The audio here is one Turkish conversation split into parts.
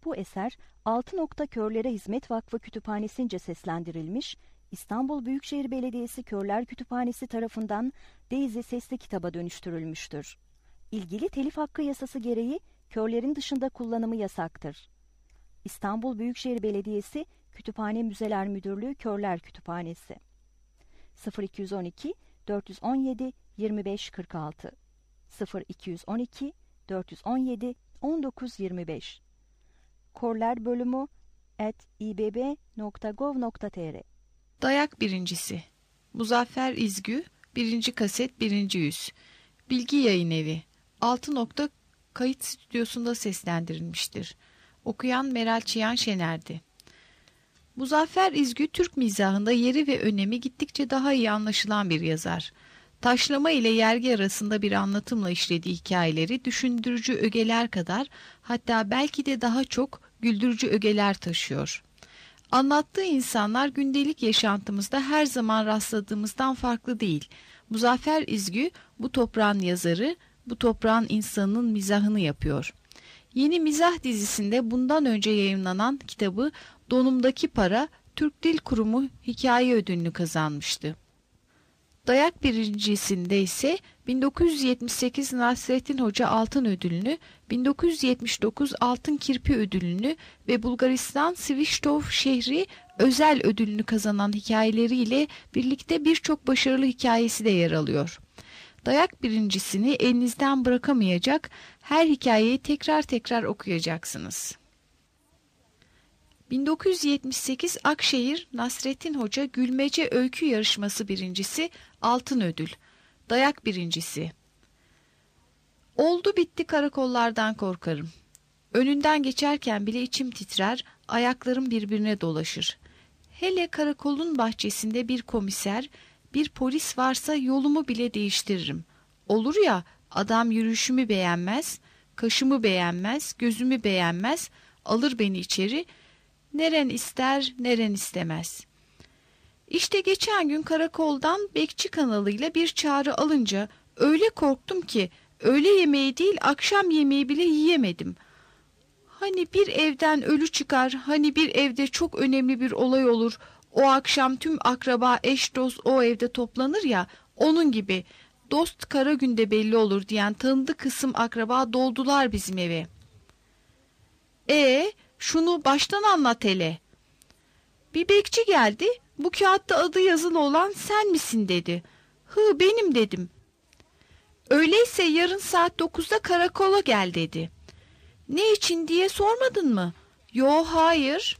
Bu eser Altı Nokta Körlere Hizmet Vakfı Kütüphanesi'nce seslendirilmiş, İstanbul Büyükşehir Belediyesi Körler Kütüphanesi tarafından Daisy sesli kitaba dönüştürülmüştür. İlgili telif hakkı yasası gereği körlerin dışında kullanımı yasaktır. İstanbul Büyükşehir Belediyesi Kütüphane Müzeler Müdürlüğü Körler Kütüphanesi 0212 417 2546 0212 417 1925 korlerbölümü@ibb.gov.tr. Dayak birincisi. Muzaffer İzgü 1. kaset 1. yüz. Bilgi Yayınevi. 6 nokta kayıt stüdyosunda seslendirilmiştir. Okuyan Meral Çiyan Şener'di. Muzaffer İzgü Türk mizahında yeri ve önemi gittikçe daha iyi anlaşılan bir yazar. Taşlama ile yergi arasında bir anlatımla işlediği hikayeleri düşündürücü ögeler kadar, hatta belki de daha çok güldürücü ögeler taşıyor. Anlattığı insanlar gündelik yaşantımızda her zaman rastladığımızdan farklı değil. Muzaffer İzgü bu toprağın yazarı, bu toprağın insanının mizahını yapıyor. Yeni Mizah dizisinde bundan önce yayımlanan kitabı Donumdaki Para, Türk Dil Kurumu hikaye ödülünü kazanmıştı. Dayak birincisinde ise 1978 Nasrettin Hoca Altın Ödülünü, 1979 Altın Kirpi Ödülünü ve Bulgaristan Sviştov şehri özel ödülünü kazanan hikayeleriyle birlikte birçok başarılı hikayesi de yer alıyor. Dayak birincisini elinizden bırakamayacak, her hikayeyi tekrar tekrar okuyacaksınız. 1978 Akşehir Nasrettin Hoca Gülmece Öykü Yarışması birincisi Altın Ödül. Dayak birincisi. Oldu bitti karakollardan korkarım. Önünden geçerken bile içim titrer, ayaklarım birbirine dolaşır. Hele karakolun bahçesinde bir komiser, bir polis varsa yolumu bile değiştiririm. Olur ya, adam yürüyüşümü beğenmez, kaşımı beğenmez, gözümü beğenmez, alır beni içeri, neren ister, neren istemez. İşte geçen gün karakoldan bekçi kanalıyla bir çağrı alınca öyle korktum ki öğle yemeği değil akşam yemeği bile yiyemedim. Hani bir evden ölü çıkar, hani bir evde çok önemli bir olay olur, o akşam tüm akraba eş dost o evde toplanır ya, onun gibi dost kara günde belli olur diyen tanıdık kısım akraba doldular bizim eve. Şunu baştan anlat hele. Bir bekçi geldi, bu kağıtta adı yazılı olan sen misin dedi. Benim dedim. Öyleyse yarın saat 9'da karakola gel dedi. Ne için diye sormadın mı? Yo, hayır.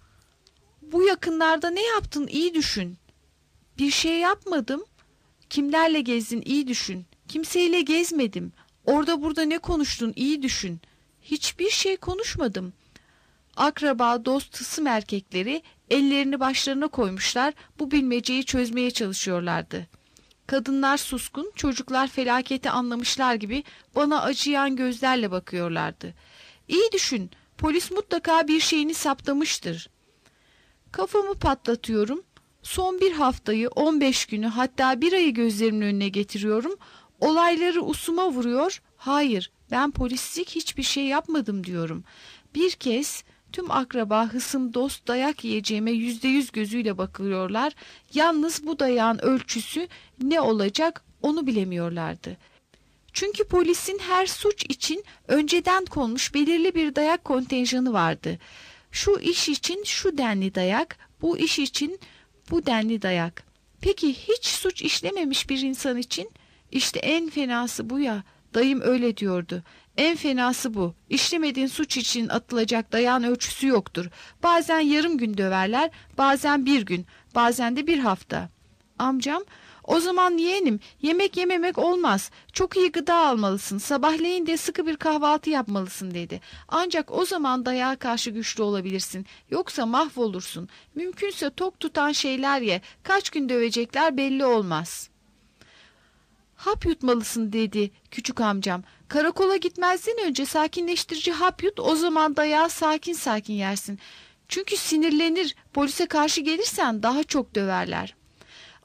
Bu yakınlarda ne yaptın iyi düşün. Bir şey yapmadım. Kimlerle gezdin iyi düşün. Kimseyle gezmedim. Orada burada ne konuştun iyi düşün. Hiçbir şey konuşmadım. Akraba, dost, hısım erkekleri ellerini başlarına koymuşlar, bu bilmeceyi çözmeye çalışıyorlardı. Kadınlar suskun, çocuklar felaketi anlamışlar gibi bana acıyan gözlerle bakıyorlardı. İyi düşün, polis mutlaka bir şeyini saptamıştır. Kafamı patlatıyorum, son bir haftayı, 15 günü, hatta bir ayı gözlerimin önüne getiriyorum, olayları usuma vuruyor, hayır ben polislik hiçbir şey yapmadım diyorum. Bir kez tüm akraba, hısım, dost dayak yiyeceğime %100 gözüyle bakıyorlar. Yalnız bu dayağın ölçüsü ne olacak onu bilemiyorlardı. Çünkü polisin her suç için önceden konmuş belirli bir dayak kontenjanı vardı. Şu iş için şu denli dayak, bu iş için bu denli dayak. Peki hiç suç işlememiş bir insan için? İşte en fenası bu ya, dayım öyle diyordu. En fenası bu. İşlemediğin suç için atılacak dayağın ölçüsü yoktur. Bazen yarım gün döverler, bazen bir gün, bazen de bir hafta. Amcam, o zaman yeğenim, yemek yememek olmaz. Çok iyi gıda almalısın, sabahleyin de sıkı bir kahvaltı yapmalısın dedi. Ancak o zaman dayağa karşı güçlü olabilirsin. Yoksa mahvolursun. Mümkünse tok tutan şeyler ye. Kaç gün dövecekler belli olmaz. Hap yutmalısın dedi küçük amcam. Karakola gitmezden önce sakinleştirici hap yut, o zaman dayağı sakin sakin yersin. Çünkü sinirlenir, polise karşı gelirsen daha çok döverler.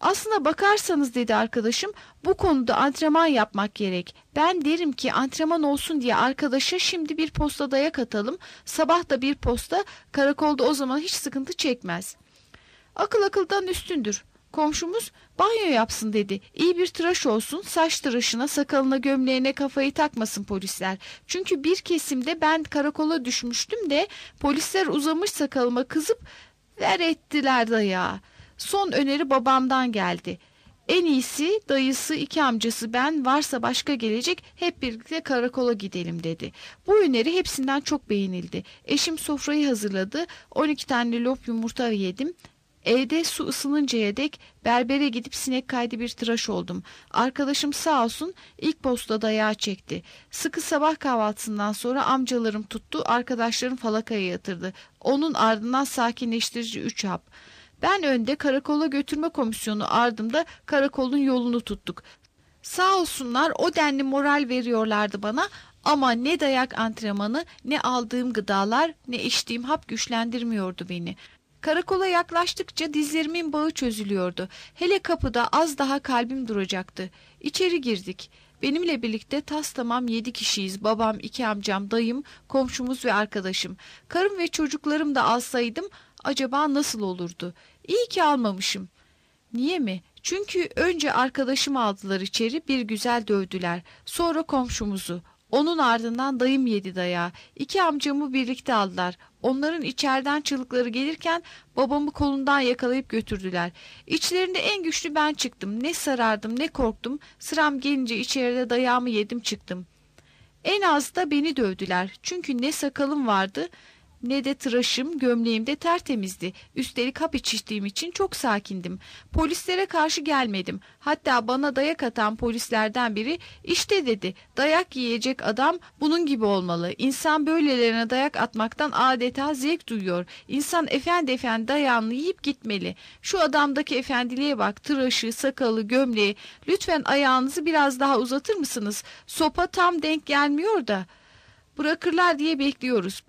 Aslına bakarsanız dedi arkadaşım, bu konuda antrenman yapmak gerek. Ben derim ki antrenman olsun diye arkadaşa şimdi bir posta dayak atalım. Sabah da bir posta, karakolda o zaman hiç sıkıntı çekmez. Akıl akıldan üstündür. Komşumuz banyo yapsın dedi. İyi bir tıraş olsun, saç tıraşına, sakalına, gömleğine kafayı takmasın polisler. Çünkü bir kesimde ben karakola düşmüştüm de polisler uzamış sakalıma kızıp ver ettiler dayağı. Son öneri babamdan geldi. En iyisi dayısı, 2 amcası, ben, varsa başka gelecek, hep birlikte karakola gidelim dedi. Bu öneri hepsinden çok beğenildi. Eşim sofrayı hazırladı. 12 tane lop yumurta yedim. Evde su ısınıncaya dek berbere gidip sinek kaydı bir tıraş oldum. Arkadaşım sağ olsun ilk posta dayağı çekti. Sıkı sabah kahvaltısından sonra amcalarım tuttu, arkadaşlarım falakaya yatırdı. Onun ardından sakinleştirici 3 hap. Ben önde, karakola götürme komisyonu ardımda karakolun yolunu tuttuk. Sağ olsunlar o denli moral veriyorlardı bana ama ne dayak antrenmanı, ne aldığım gıdalar, ne içtiğim hap güçlendirmiyordu beni. Karakola yaklaştıkça dizlerimin bağı çözülüyordu. Hele kapıda az daha kalbim duracaktı. İçeri girdik. Benimle birlikte tamam 7 kişiyiz. Babam, 2 amcam, dayım, komşumuz ve arkadaşım. Karım ve çocuklarım da alsaydım acaba nasıl olurdu? İyi ki almamışım. Niye mi? Çünkü önce arkadaşımı aldılar içeri, bir güzel dövdüler. Sonra komşumuzu. Onun ardından dayım yedi dayağı. 2 amcamı birlikte aldılar. Onların içeriden çığlıkları gelirken babamı kolundan yakalayıp götürdüler. İçlerinde en güçlü ben çıktım. Ne sarardım ne korktum. Sıram gelince içeride dayağımı yedim çıktım. En az da beni dövdüler. Çünkü ne sakalım vardı ne de tıraşım, gömleğim de tertemizdi. Üstelik hap içtiğim için çok sakindim. Polislere karşı gelmedim. Hatta bana dayak atan polislerden biri işte dedi, dayak yiyecek adam bunun gibi olmalı. İnsan böylelerine dayak atmaktan adeta zevk duyuyor. İnsan efendi efendi dayağını yiyip gitmeli. Şu adamdaki efendiliğe bak, tıraşı, sakalı, gömleği. Lütfen ayağınızı biraz daha uzatır mısınız? Sopa tam denk gelmiyor da. Bırakırlar diye bekliyoruz.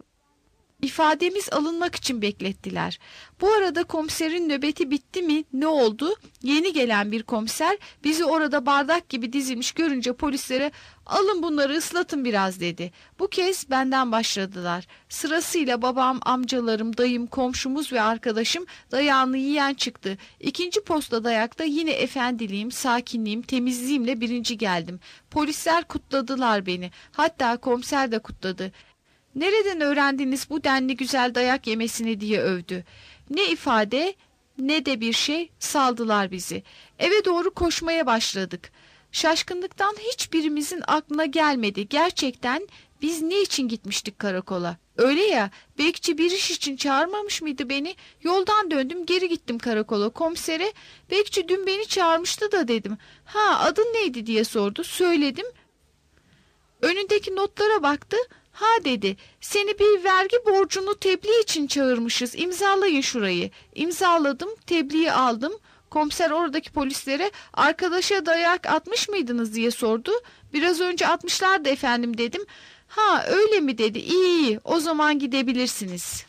İfademiz alınmak için beklettiler. Bu arada komiserin nöbeti bitti mi? Ne oldu? Yeni gelen bir komiser bizi orada bardak gibi dizilmiş görünce polislere alın bunları ıslatın biraz dedi. Bu kez benden başladılar. Sırasıyla babam, amcalarım, dayım, komşumuz ve arkadaşım dayağını yiyen çıktı. 2. posta dayakta yine efendiliğim, sakinliğim, temizliğimle 1. geldim. Polisler kutladılar beni. Hatta komiser de kutladı. Nereden öğrendiniz bu denli güzel dayak yemesini diye övdü. Ne ifade ne de bir şey, saldılar bizi. Eve doğru koşmaya başladık. Şaşkınlıktan hiçbirimizin aklına gelmedi. Gerçekten biz ne için gitmiştik karakola? Öyle ya, bekçi bir iş için çağırmamış mıydı beni? Yoldan döndüm, geri gittim karakola. Komisere bekçi dün beni çağırmıştı da dedim. Ha, adın neydi diye sordu. Söyledim. Önündeki notlara baktı. Ha dedi, seni bir vergi borcunu tebliğ için çağırmışız, imzalayın şurayı. İmzaladım, tebliği aldım. Komiser oradaki polislere arkadaşa dayak atmış mıydınız diye sordu. Biraz önce atmışlardı efendim dedim. Ha öyle mi dedi, iyi o zaman gidebilirsiniz.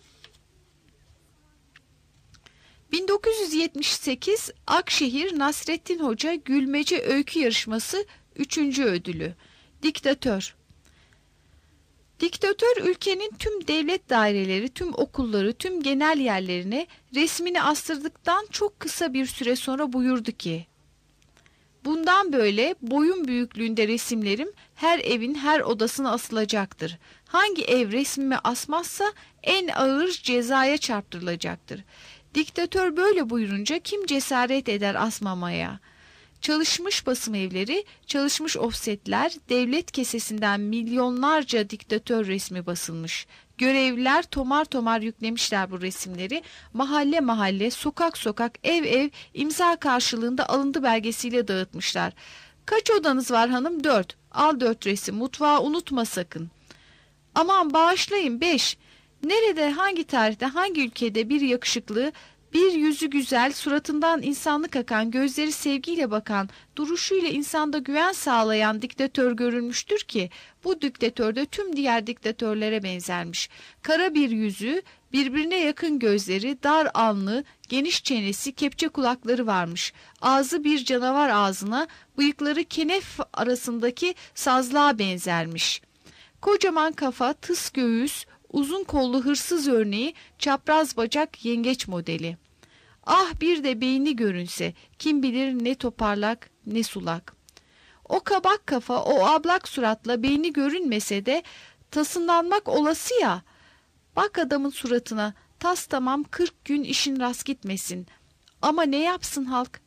1978 Akşehir Nasrettin Hoca Gülmece Öykü Yarışması 3. ödülü. Diktatör. Diktatör ülkenin tüm devlet daireleri, tüm okulları, tüm genel yerlerine resmini astırdıktan çok kısa bir süre sonra buyurdu ki, bundan böyle boyun büyüklüğünde resimlerim her evin her odasına asılacaktır. Hangi ev resmimi asmazsa en ağır cezaya çarptırılacaktır. Diktatör böyle buyurunca kim cesaret eder asmamaya? Çalışmış basım evleri, çalışmış ofsetler, devlet kesesinden milyonlarca diktatör resmi basılmış. Görevliler tomar tomar yüklemişler bu resimleri. Mahalle mahalle, sokak sokak, ev ev imza karşılığında alıntı belgesiyle dağıtmışlar. Kaç odanız var hanım? 4. Al 4 resim, mutfağı unutma sakın. Aman bağışlayın 5. Nerede, hangi tarihte, hangi ülkede bir yakışıklı, Bir yüzü güzel, suratından insanlık akan, gözleri sevgiyle bakan, duruşuyla insanda güven sağlayan diktatör görülmüştür ki, bu diktatör de tüm diğer diktatörlere benzermiş. Kara bir yüzü, birbirine yakın gözleri, dar alnı, geniş çenesi, kepçe kulakları varmış. Ağzı bir canavar ağzına, bıyıkları kenef arasındaki sazlığa benzermiş. Kocaman kafa, tıs göğüs, uzun kollu hırsız örneği, çapraz bacak yengeç modeli. Ah bir de beyni görünse, kim bilir ne toparlak ne sulak. O kabak kafa, o ablak suratla beyni görünmese de tasınlanmak olası ya. Bak adamın suratına, tas tamam 40 gün işin rast gitmesin. Ama ne yapsın halk?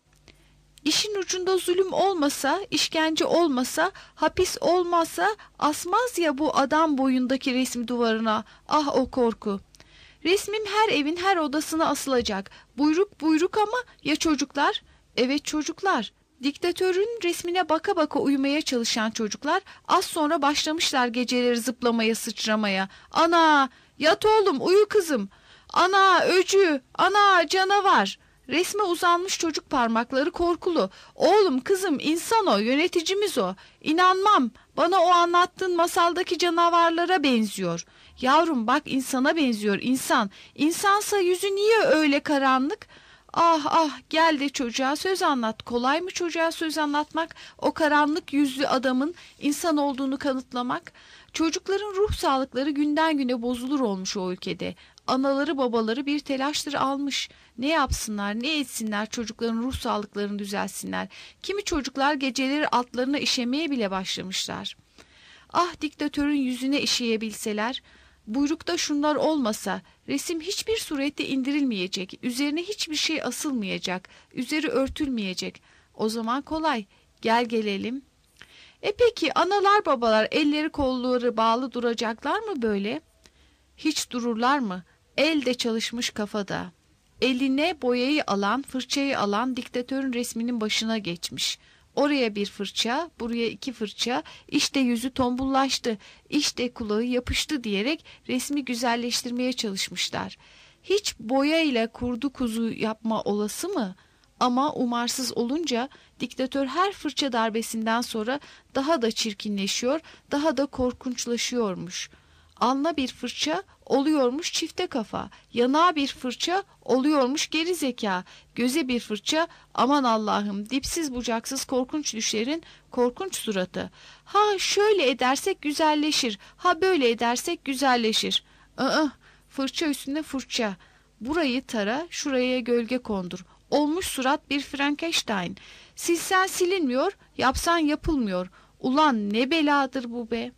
İşin ucunda zulüm olmasa, işkence olmasa, hapis olmasa asmaz ya bu adam boyundaki resmi duvarına. Ah o korku. Resmim her evin her odasına asılacak. Buyruk buyruk ama ya çocuklar? Evet çocuklar. Diktatörün resmine baka baka uyumaya çalışan çocuklar az sonra başlamışlar geceleri zıplamaya sıçramaya. Ana yat oğlum uyu kızım. Ana öcü, ana canavar. Resme uzanmış çocuk parmakları korkulu. Oğlum kızım insan o, yöneticimiz o. İnanmam, bana o anlattığın masaldaki canavarlara benziyor. Yavrum bak insana benziyor insan. İnsansa yüzü niye öyle karanlık? Ah ah gel de çocuğa söz anlat. Kolay mı çocuğa söz anlatmak? O karanlık yüzlü adamın insan olduğunu kanıtlamak. Çocukların ruh sağlıkları günden güne bozulur olmuş o ülkede. Anaları babaları bir telaştır almış. Ne yapsınlar ne etsinler çocukların ruh sağlıklarını düzelsinler. Kimi çocuklar geceleri altlarına işemeye bile başlamışlar. Ah diktatörün yüzüne işeyebilseler. Buyrukta şunlar olmasa resim hiçbir surette indirilmeyecek. Üzerine hiçbir şey asılmayacak. Üzeri örtülmeyecek. O zaman kolay. Gel gelelim. Peki analar babalar elleri kolları bağlı duracaklar mı böyle? Hiç dururlar mı? El de çalışmış kafada. Eline boyayı alan, fırçayı alan diktatörün resminin başına geçmiş. Oraya bir fırça, buraya 2 fırça, işte yüzü tombullaştı, işte kulağı yapıştı diyerek resmi güzelleştirmeye çalışmışlar. Hiç boya ile kurdu kuzu yapma olası mı? Ama umarsız olunca diktatör her fırça darbesinden sonra daha da çirkinleşiyor, daha da korkunçlaşıyormuş. Alnına bir fırça oluyormuş çifte kafa, yanağa bir fırça oluyormuş geri zeka, göze bir fırça aman Allah'ım dipsiz bucaksız korkunç düşlerin korkunç suratı. Ha şöyle edersek güzelleşir, ha böyle edersek güzelleşir. Fırça üstüne fırça, burayı tara şuraya gölge kondur. Olmuş surat bir Frankenstein. Silsen silinmiyor, yapsan yapılmıyor. Ulan ne beladır bu be.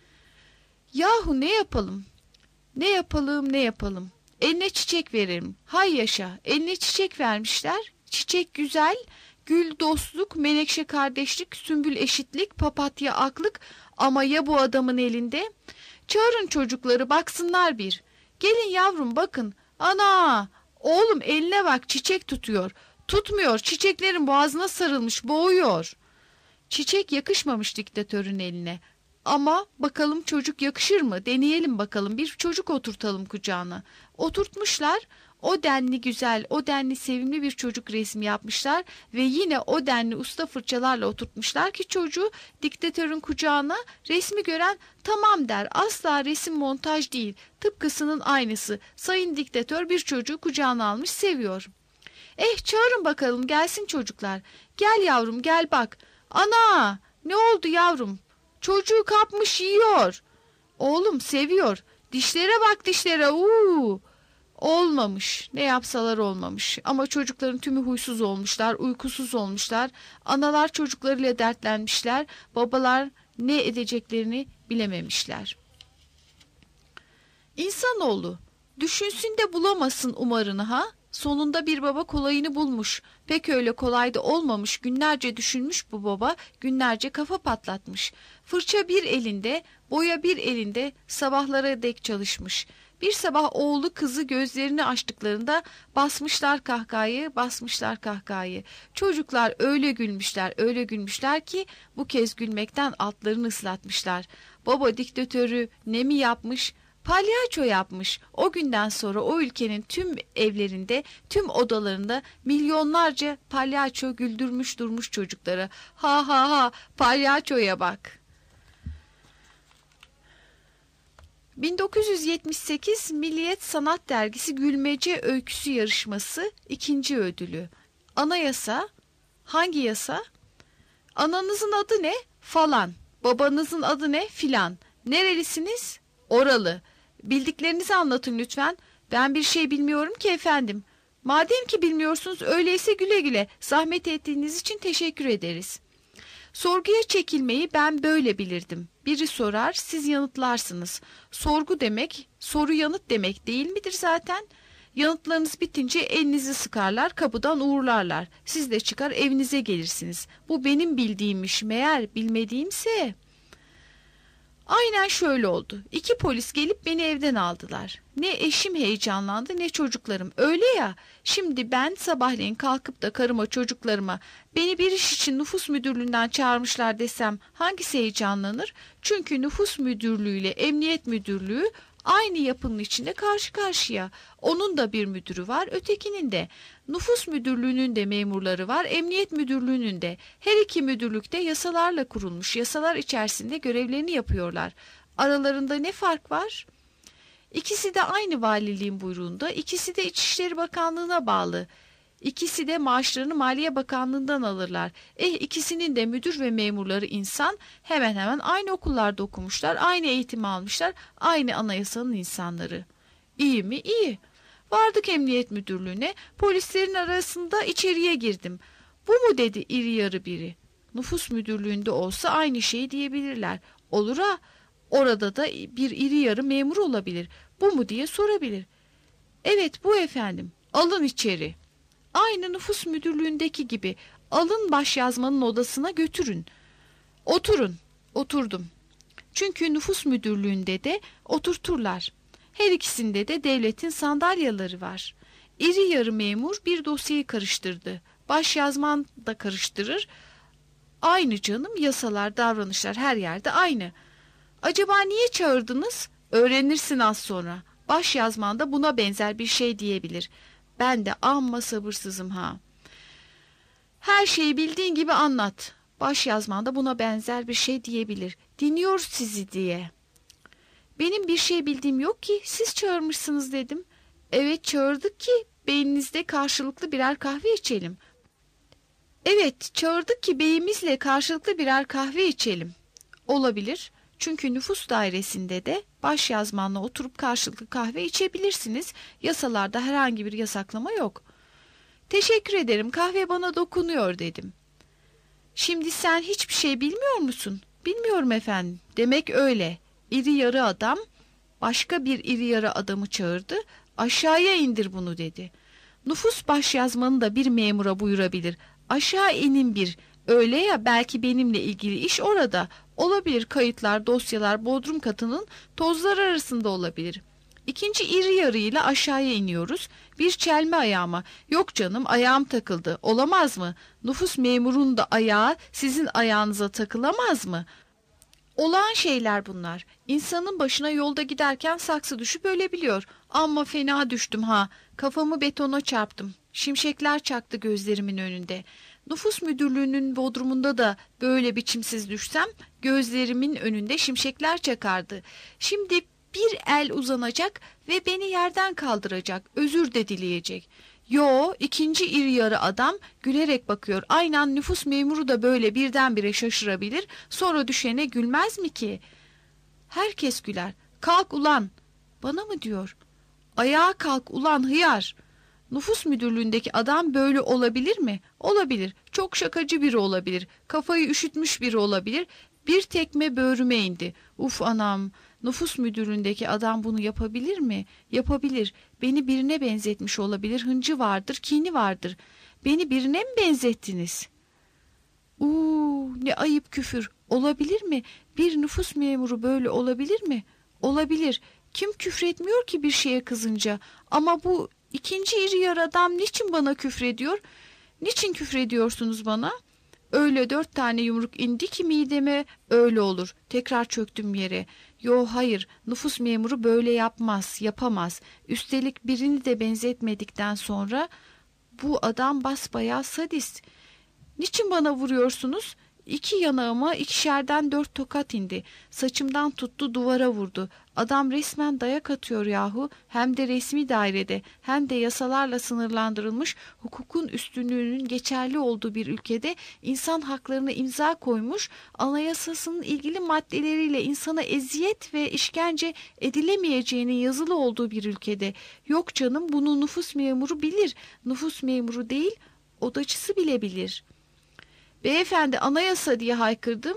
Yahu ne yapalım? Ne yapalım, ne yapalım? Eline çiçek verelim. Hay yaşa, eline çiçek vermişler. Çiçek güzel, gül dostluk, menekşe kardeşlik, sümbül eşitlik, papatya aklık. Ama ya bu adamın elinde? Çağırın çocukları baksınlar bir. Gelin yavrum bakın. Ana! Oğlum eline bak çiçek tutuyor. Tutmuyor, çiçeklerin boğazına sarılmış, boğuyor. Çiçek yakışmamış diktatörün eline. Ama bakalım çocuk yakışır mı? Deneyelim bakalım. Bir çocuk oturtalım kucağına. Oturtmuşlar. O denli güzel, o denli sevimli bir çocuk resmi yapmışlar ve yine o denli usta fırçalarla oturtmuşlar ki çocuğu diktatörün kucağına resmi gören tamam der. Asla resim montaj değil. Tıpkısının aynısı. Sayın diktatör bir çocuğu kucağına almış seviyor. Çağırın bakalım gelsin çocuklar. Gel yavrum gel bak. Ana ne oldu yavrum? Çocuğu kapmış yiyor. Oğlum seviyor. Dişlere bak dişlere. Olmamış. Ne yapsalar olmamış. Ama çocukların tümü huysuz olmuşlar, uykusuz olmuşlar. Analar çocuklarıyla dertlenmişler. Babalar ne edeceklerini bilememişler. İnsanoğlu düşünsün de bulamasın umarını ha? Sonunda bir baba kolayını bulmuş. Pek öyle kolay da olmamış. Günlerce düşünmüş bu baba, günlerce kafa patlatmış. Fırça bir elinde, boya bir elinde sabahlara dek çalışmış. Bir sabah oğlu kızı gözlerini açtıklarında basmışlar kahkahayı, basmışlar kahkahayı. Çocuklar öyle gülmüşler ki bu kez gülmekten altlarını ıslatmışlar. Baba diktatörü ne mi yapmış? Palyaço yapmış. O günden sonra o ülkenin tüm evlerinde, tüm odalarında milyonlarca palyaço güldürmüş durmuş çocukları. Ha ha ha, palyaçoya bak. 1978 Milliyet Sanat Dergisi Gülmece Öyküsü Yarışması 2. ödülü. Anayasa. Hangi yasa? Ananızın adı ne? Falan. Babanızın adı ne? Filan. Nerelisiniz? Oralı. Bildiklerinizi anlatın lütfen. Ben bir şey bilmiyorum ki efendim. Madem ki bilmiyorsunuz, öyleyse güle güle. Zahmet ettiğiniz için teşekkür ederiz. Sorguya çekilmeyi ben böyle bilirdim. Biri sorar, siz yanıtlarsınız. Sorgu demek, soru yanıt demek değil midir zaten? Yanıtlarınız bitince elinizi sıkarlar, kapıdan uğurlarlar. Siz de çıkar evinize gelirsiniz. Bu benim bildiğimmiş, meğer bilmediğimse... Aynen şöyle oldu. 2 polis gelip beni evden aldılar. Ne eşim heyecanlandı ne çocuklarım. Öyle ya, şimdi ben sabahleyin kalkıp da karıma çocuklarıma beni bir iş için nüfus müdürlüğünden çağırmışlar desem hangisi heyecanlanır? Çünkü nüfus müdürlüğü ile emniyet müdürlüğü aynı yapının içinde karşı karşıya. Onun da bir müdürü var, ötekinin de. Nüfus müdürlüğünün de memurları var, emniyet müdürlüğünün de. Her iki müdürlükte yasalarla kurulmuş, yasalar içerisinde görevlerini yapıyorlar. Aralarında ne fark var? İkisi de aynı valiliğin buyruğunda, ikisi de İçişleri Bakanlığı'na bağlı. İkisi de maaşlarını Maliye Bakanlığı'ndan alırlar. İkisinin de müdür ve memurları insan, hemen hemen aynı okullarda okumuşlar, aynı eğitimi almışlar, aynı anayasanın insanları. İyi mi? İyi. Vardık emniyet müdürlüğüne, polislerin arasında içeriye girdim. Bu mu dedi iri yarı biri. Nüfus müdürlüğünde olsa aynı şeyi diyebilirler. Olur ha, orada da bir iri yarı memur olabilir. Bu mu diye sorabilir. Evet bu efendim, alın içeri. Aynı nüfus müdürlüğündeki gibi alın başyazmanın odasına götürün. Oturun. Oturdum. Çünkü nüfus müdürlüğünde de oturturlar. Her ikisinde de devletin sandalyeleri var. İri yarı memur bir dosyayı karıştırdı. Başyazman da karıştırır. Aynı canım, yasalar, davranışlar her yerde aynı. Acaba niye çağırdınız? Öğrenirsin az sonra. Başyazman da buna benzer bir şey diyebilir. Ben de amma sabırsızım ha. Her şeyi bildiğin gibi anlat. Başyazman da buna benzer bir şey diyebilir. Dinliyoruz sizi diye. Benim bir şey bildiğim yok ki, siz çağırmışsınız dedim. Evet çağırdık ki beyninizde karşılıklı birer kahve içelim. Evet çağırdık ki beyimizle karşılıklı birer kahve içelim. Olabilir. Çünkü nüfus dairesinde de başyazmanla oturup karşılıklı kahve içebilirsiniz. Yasalarda herhangi bir yasaklama yok. Teşekkür ederim, kahve bana dokunuyor dedim. Şimdi sen hiçbir şey bilmiyor musun? Bilmiyorum efendim. Demek öyle. İri yarı adam başka bir iri yarı adamı çağırdı. Aşağıya indir bunu dedi. Nüfus başyazmanı da bir memura buyurabilir. Aşağı inin bir. Öyle ya, belki benimle ilgili iş orada. Olabilir, kayıtlar, dosyalar bodrum katının tozlar arasında olabilir. İkinci iri yarıyla aşağıya iniyoruz. Bir çelme ayağıma. Yok canım, ayağım takıldı. Olamaz mı? Nüfus memurunun da ayağı sizin ayağınıza takılamaz mı? Olağan şeyler bunlar. İnsanın başına yolda giderken saksı düşüp ölebiliyor. Amma fena düştüm ha. Kafamı betona çarptım. Şimşekler çaktı gözlerimin önünde. Nüfus müdürlüğünün bodrumunda da böyle biçimsiz düşsem gözlerimin önünde şimşekler çakardı. Şimdi bir el uzanacak ve beni yerden kaldıracak, özür de dileyecek. Yo, ikinci iri yarı adam gülerek bakıyor. Aynen nüfus memuru da böyle birdenbire şaşırabilir. Sonra düşene gülmez mi ki? Herkes güler. Kalk ulan. Bana mı diyor? Ayağa kalk ulan hıyar. Nüfus müdürlüğündeki adam böyle olabilir mi? Olabilir. Çok şakacı biri olabilir. Kafayı üşütmüş biri olabilir. Bir tekme böğrüme indi. Uf anam. Nüfus müdürlüğündeki adam bunu yapabilir mi? Yapabilir. Beni birine benzetmiş olabilir. Hıncı vardır, kini vardır. Beni birine mi benzettiniz? Ne ayıp küfür. Olabilir mi? Bir nüfus memuru böyle olabilir mi? Olabilir. Kim küfretmiyor ki bir şeye kızınca? Ama bu ikinci iri yarı adam niçin bana küfrediyor? Niçin küfrediyorsunuz bana? Öyle 4 tane yumruk indi ki mideme, öyle olur. Tekrar çöktüm yere. Yo hayır, nüfus memuru böyle yapmaz, yapamaz. Üstelik birini de benzetmedikten sonra bu adam basbayağı sadist. Niçin bana vuruyorsunuz? 2 yanağıma 2'şerden 4 tokat indi. Saçımdan tuttu duvara vurdu. Adam resmen dayak atıyor yahu. Hem de resmi dairede, hem de yasalarla sınırlandırılmış, hukukun üstünlüğünün geçerli olduğu bir ülkede insan haklarına imza koymuş, anayasasının ilgili maddeleriyle insana eziyet ve işkence edilemeyeceğinin yazılı olduğu bir ülkede. Yok canım, bunu nüfus memuru bilir. Nüfus memuru değil, odacısı bile bilir. Beyefendi, anayasa diye haykırdım.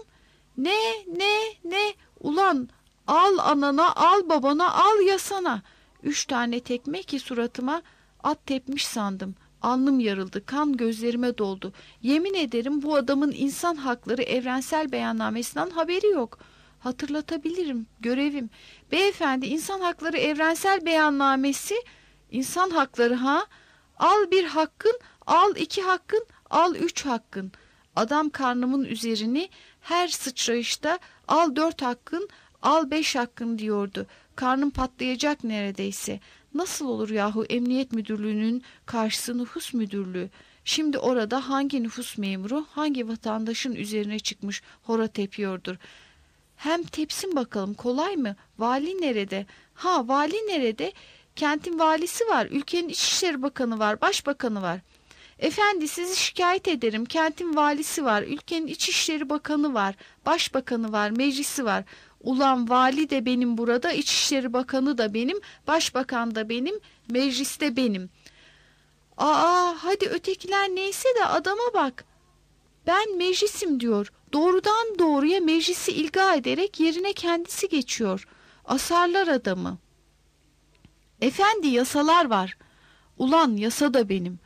Ne? Ulan al anana, al babana, al yasana. 3 tane tekme ki suratıma, at tepmiş sandım. Alnım yarıldı, kan gözlerime doldu. Yemin ederim bu adamın insan hakları evrensel beyannamesinden haberi yok. Hatırlatabilirim, görevim. Beyefendi, insan hakları evrensel beyannamesi, insan hakları ha? Al 1 hakkın, al 2 hakkın, al 3 hakkın. Adam karnımın üzerini her sıçrayışta al 4 hakkın, al 5 hakkın diyordu. Karnım patlayacak neredeyse. Nasıl olur yahu, emniyet müdürlüğünün karşısı nüfus müdürlüğü. Şimdi orada hangi nüfus memuru hangi vatandaşın üzerine çıkmış hora tepiyordur. Hem tepsin bakalım, kolay mı? Vali nerede? Ha, vali nerede? Kentin valisi var, ülkenin İçişleri Bakanı var, Başbakanı var. Efendi, sizi şikayet ederim. Kentin valisi var, ülkenin İçişleri Bakanı var, Başbakanı var, meclisi var. Ulan vali de benim burada, İçişleri Bakanı da benim, Başbakan da benim, meclis de benim. Aa, hadi ötekiler neyse de adama bak. Ben meclisim diyor. Doğrudan doğruya meclisi ilga ederek yerine kendisi geçiyor. Asarlar adamı. Efendi, yasalar var. Ulan yasa da benim.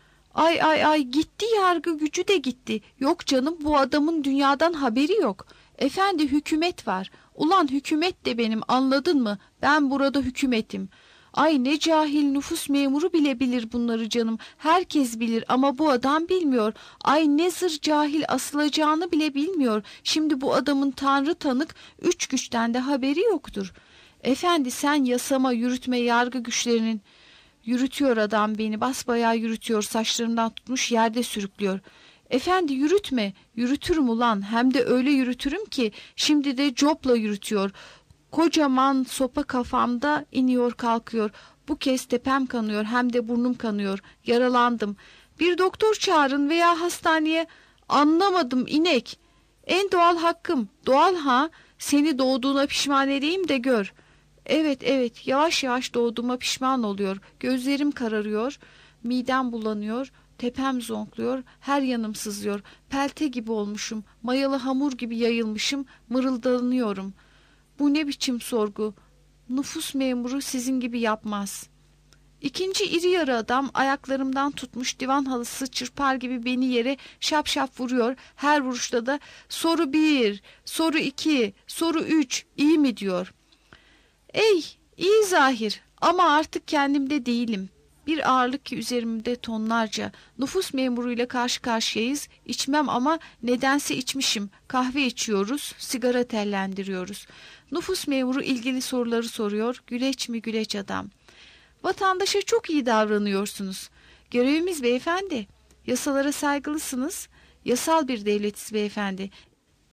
Ay gitti, yargı gücü de gitti. Yok canım, bu adamın dünyadan haberi yok. Efendi, hükümet var. Ulan hükümet de benim, anladın mı? Ben burada hükümetim. Ay ne cahil, nüfus memuru bile bilir bunları canım. Herkes bilir ama bu adam bilmiyor. Ay ne zır cahil, asılacağını bile bilmiyor. Şimdi bu adamın tanrı tanık 3 güçten de haberi yoktur. Efendi, sen yasama, yürütme, yargı güçlerinin... Yürütüyor adam beni, basbayağı yürütüyor, saçlarımdan tutmuş yerde sürüklüyor. Efendi, yürütme. Yürütürüm ulan, hem de öyle yürütürüm ki şimdi de copla yürütüyor. Kocaman sopa kafamda iniyor kalkıyor. Bu kez tepem kanıyor, hem de burnum kanıyor. Yaralandım. Bir doktor çağırın veya hastaneye. Anlamadım inek. En doğal hakkım. Doğal ha? Seni doğduğuna pişman edeyim de gör. Evet, yavaş yavaş doğduğuma pişman oluyor. Gözlerim kararıyor, midem bulanıyor, tepem zonkluyor, her yanım sızıyor. Pelte gibi olmuşum, mayalı hamur gibi yayılmışım, mırıldanıyorum. Bu ne biçim sorgu? Nüfus memuru sizin gibi yapmaz. İkinci iri yarı adam ayaklarımdan tutmuş, divan halısı çırpar gibi beni yere şap şap vuruyor. Her vuruşta da soru 1, soru 2, soru 3, iyi mi diyor. İyi zahir ama artık kendimde değilim. Bir ağırlık ki üzerimde tonlarca. Nüfus memuruyla karşı karşıyayız. İçmem ama nedense içmişim. Kahve içiyoruz, sigara tellendiriyoruz. Nüfus memuru ilgili soruları soruyor. Güleç mi güleç adam. Vatandaşa çok iyi davranıyorsunuz. Görevimiz beyefendi. Yasalara saygılısınız. Yasal bir devletiz beyefendi.